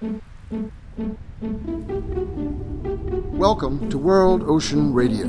Welcome to World Ocean Radio.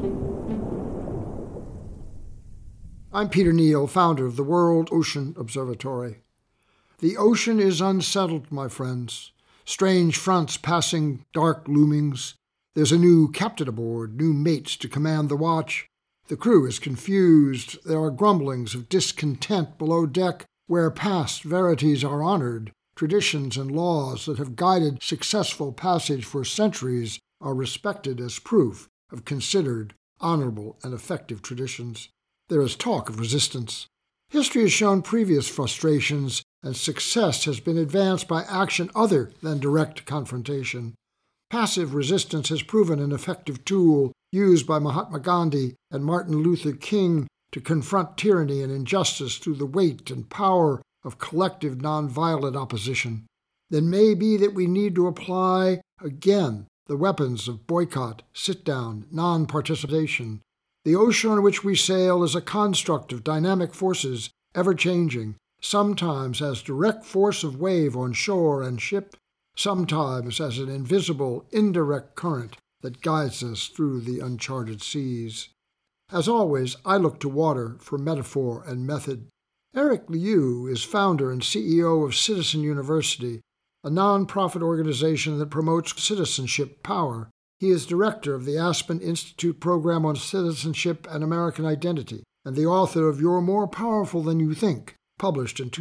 I'm Peter Neal, founder of the World Ocean Observatory. The ocean is unsettled, my friends. Strange fronts passing, dark loomings. There's a new captain aboard, new mates to command the watch. The crew is confused. There are grumblings of discontent below deck, where past verities are honored. Traditions and laws that have guided successful passage for centuries are respected as proof of considered, honorable, and effective traditions. There is talk of resistance. History has shown previous frustrations, and success has been advanced by action other than direct confrontation. Passive resistance has proven an effective tool used by Mahatma Gandhi and Martin Luther King to confront tyranny and injustice through the weight and power of collective nonviolent opposition. Then may be that we need to apply again the weapons of boycott, sit-down, non-participation. The ocean on which we sail is a construct of dynamic forces, ever-changing, sometimes as direct force of wave on shore and ship, sometimes as an invisible, indirect current that guides us through the uncharted seas. As always, I look to water for metaphor and method. Eric Liu is founder and CEO of Citizen University, a non-profit organization that promotes citizenship power. He is director of the Aspen Institute Program on Citizenship and American Identity, and the author of You're More Powerful Than You Think, published in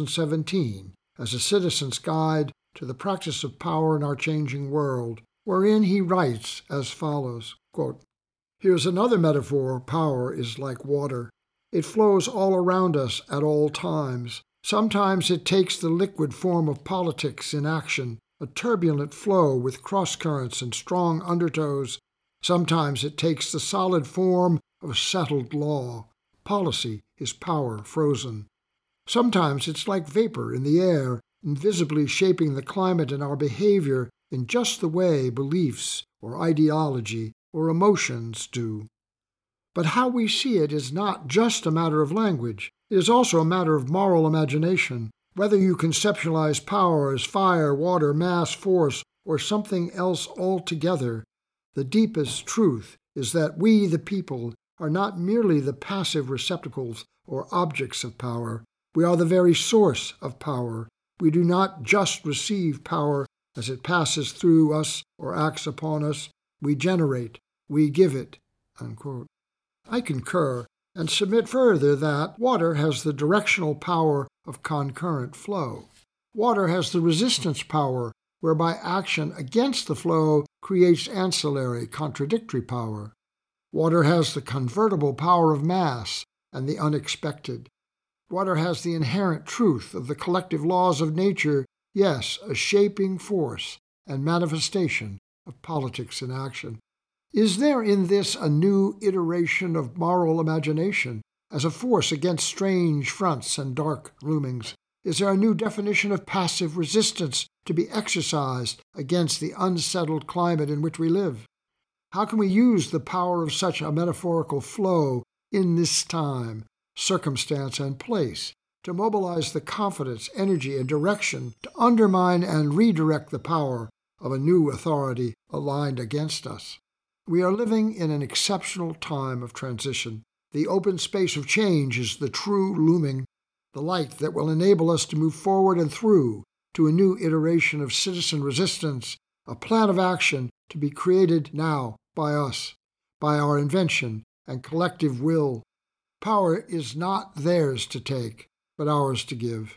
2017 as a citizen's guide to the practice of power in our changing world, wherein he writes as follows, quote, "Here's another metaphor. Power is like water. It flows all around us at all times. Sometimes it takes the liquid form of politics in action, a turbulent flow with cross-currents and strong undertows. Sometimes it takes the solid form of settled law. Policy is power frozen. Sometimes it's like vapor in the air, invisibly shaping the climate and our behavior in just the way beliefs or ideology or emotions do. But how we see it is not just a matter of language. It is also a matter of moral imagination. Whether you conceptualize power as fire, water, mass, force, or something else altogether, the deepest truth is that we, the people, are not merely the passive receptacles or objects of power. We are the very source of power. We do not just receive power as it passes through us or acts upon us. We generate, we give it." Unquote. I concur, and submit further that water has the directional power of concurrent flow. Water has the resistance power, whereby action against the flow creates ancillary, contradictory power. Water has the convertible power of mass and the unexpected. Water has the inherent truth of the collective laws of nature, yes, a shaping force and manifestation of politics in action. Is there in this a new iteration of moral imagination as a force against strange fronts and dark loomings? Is there a new definition of passive resistance to be exercised against the unsettled climate in which we live? How can we use the power of such a metaphorical flow in this time, circumstance, and place to mobilize the confidence, energy, and direction to undermine and redirect the power of a new authority aligned against us? We are living in an exceptional time of transition. The open space of change is the true looming, the light that will enable us to move forward and through to a new iteration of citizen resistance, a plan of action to be created now by us, by our invention and collective will. Power is not theirs to take, but ours to give.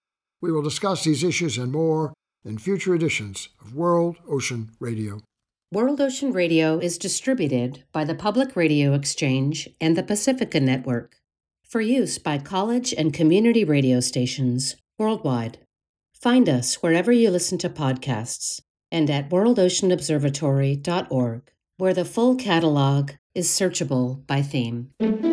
We will discuss these issues and more in future editions of World Ocean Radio. World Ocean Radio is distributed by the Public Radio Exchange and the Pacifica Network for use by college and community radio stations worldwide. Find us wherever you listen to podcasts and at worldoceanobservatory.org, where the full catalog is searchable by theme.